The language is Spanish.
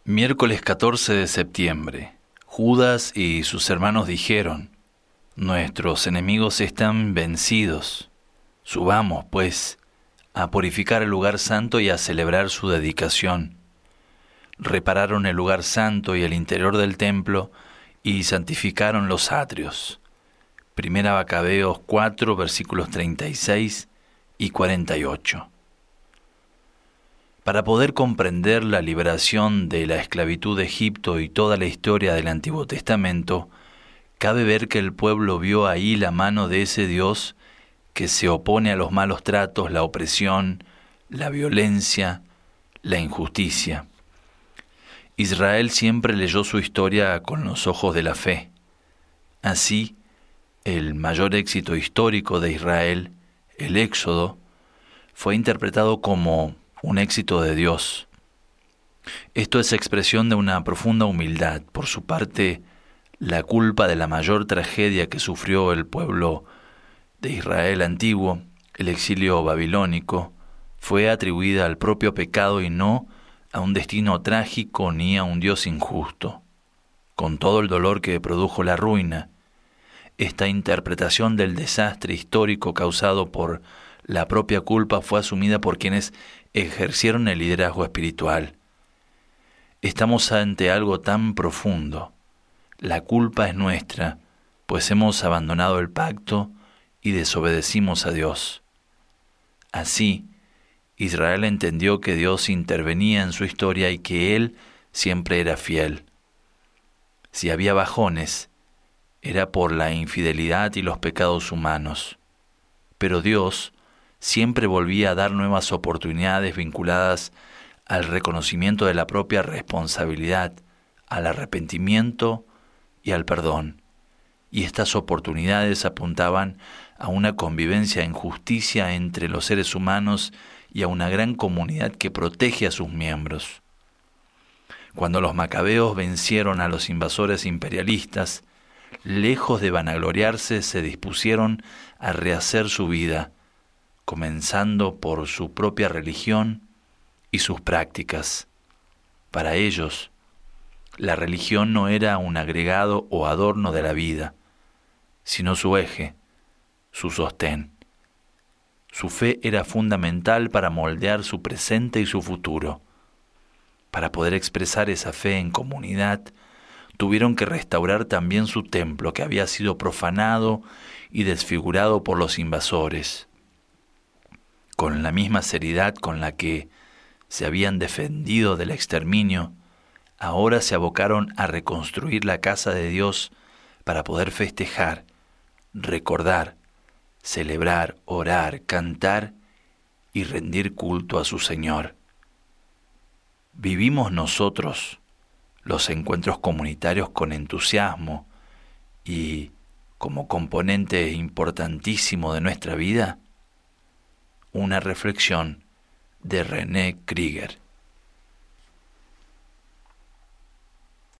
Miércoles 14 de septiembre. Judas y sus hermanos dijeron: Nuestros enemigos están vencidos. Subamos, pues, a purificar el lugar santo y a celebrar su dedicación. Repararon el lugar santo y el interior del templo y santificaron los atrios. Primera Macabeos 4, versículos 36 y 48. Para poder comprender la liberación de la esclavitud de Egipto y toda la historia del Antiguo Testamento, cabe ver que el pueblo vio ahí la mano de ese Dios que se opone a los malos tratos, la opresión, la violencia, la injusticia. Israel siempre leyó su historia con los ojos de la fe. Así, el mayor éxito histórico de Israel, el Éxodo, fue interpretado como un éxito de Dios. Esto es expresión de una profunda humildad. Por su parte, la culpa de la mayor tragedia que sufrió el pueblo de Israel antiguo, el exilio babilónico, fue atribuida al propio pecado y no a un destino trágico ni a un Dios injusto. Con todo el dolor que produjo la ruina, esta interpretación del desastre histórico causado por la propia culpa fue asumida por quienes ejercieron el liderazgo espiritual. Estamos ante algo tan profundo. La culpa es nuestra, pues hemos abandonado el pacto y desobedecimos a Dios. Así, Israel entendió que Dios intervenía en su historia y que Él siempre era fiel. Si había bajones, era por la infidelidad y los pecados humanos. Pero Dios siempre volvía a dar nuevas oportunidades vinculadas al reconocimiento de la propia responsabilidad, al arrepentimiento y al perdón. Y estas oportunidades apuntaban a una convivencia en justicia entre los seres humanos y a una gran comunidad que protege a sus miembros. Cuando los macabeos vencieron a los invasores imperialistas, lejos de vanagloriarse, se dispusieron a rehacer su vida, comenzando por su propia religión y sus prácticas. Para ellos, la religión no era un agregado o adorno de la vida, sino su eje, su sostén. Su fe era fundamental para moldear su presente y su futuro. Para poder expresar esa fe en comunidad, tuvieron que restaurar también su templo, que había sido profanado y desfigurado por los invasores. Con la misma seriedad con la que se habían defendido del exterminio, ahora se abocaron a reconstruir la casa de Dios para poder festejar, recordar, celebrar, orar, cantar y rendir culto a su Señor. ¿Vivimos nosotros los encuentros comunitarios con entusiasmo y como componente importantísimo de nuestra vida? Una reflexión de René Krieger.